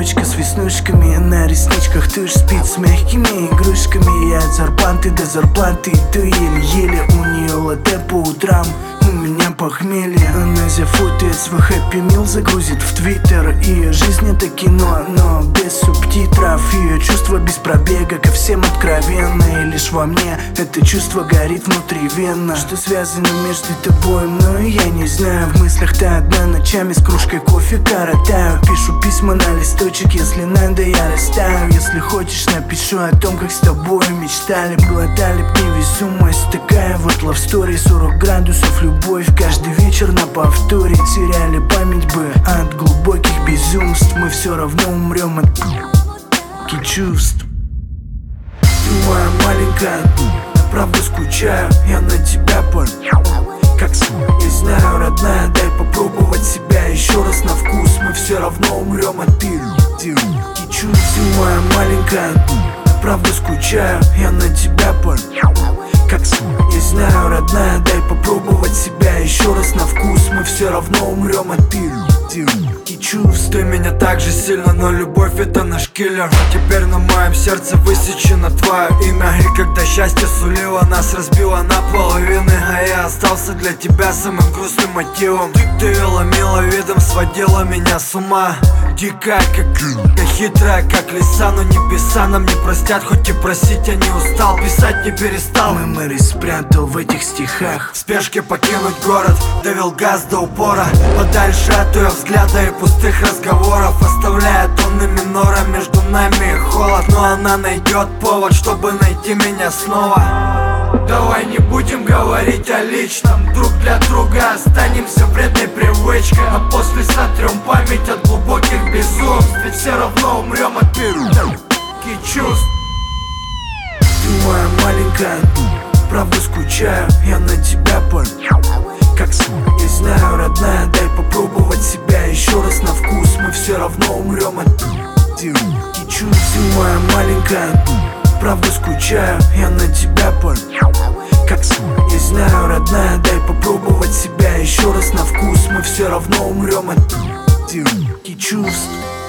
девочка с веснушками на ресничках. Ты ж спит с мягкими игрушками. Я от зарплаты до зарплаты иду еле-еле. У нее латте по утрам, у меня похмелье. Она зафотает свой хэппи мил, загрузит в твиттер. Ее жизнь это кино, но без субтитров. Ее чувство без пробега, ко всем откровенно. И лишь во мне это чувство горит внутривенно. Что связано между тобой и мной, я не знаю. В мыслях-то одна, ночами с кружкой кофе коротаю. Пишу письма на листочек, если надо я растаю. Если хочешь, напишу о том, как с тобой мечтали, глотали б невесомость. Такая вот love story, 40 градусов любовь каждый вечер на повторе. Теряли память бы от глубоких безумств. Мы все равно умрем от чувств. Ты моя маленькая, я правда скучаю. Я на тебя как не знаю, родная, дай попробовать себя еще раз на вкус. Мы все равно умрем от чувств. Ты моя маленькая, я правда скучаю. Я на тебя как не знаю, родная, дай попробовать себя еще раз на вкус. Мы все равно умрем от чувств. Ты меня так же сильно, но любовь это наш киллер. Теперь на моем сердце высечено твое имя. И когда счастье сулило, нас разбило на половины, а я остался для тебя самым грустным мотивом. Ты ломила видом, сводила меня с ума. Дикая, как хитрая, как лиса. Но небеса нам не простят, хоть и просить я не устал. Писать не перестал. Мемори спрятал в этих стихах. В спешке покинуть город, давил газ до упора. Подальше от ее взгляда и пустых разговоров, оставляя тонны минора между нами и холод. Но она найдет повод, чтобы найти меня снова. Давай не будем говорить о личном. Друг для друга останемся вредной привычкой. А после сотрем память от глубоких безумств. Ведь все равно умрем от чувств. Ты моя маленькая, правда скучаю. Я на тебя как не знаю, родная, дай попробовать себя еще раз на вкус. Мы все равно умрем от чувств. Ты моя маленькая, правда скучаю. Я на тебя как не знаю, родная, дай попробовать себя еще раз на вкус. Мы все равно умрем от чувств.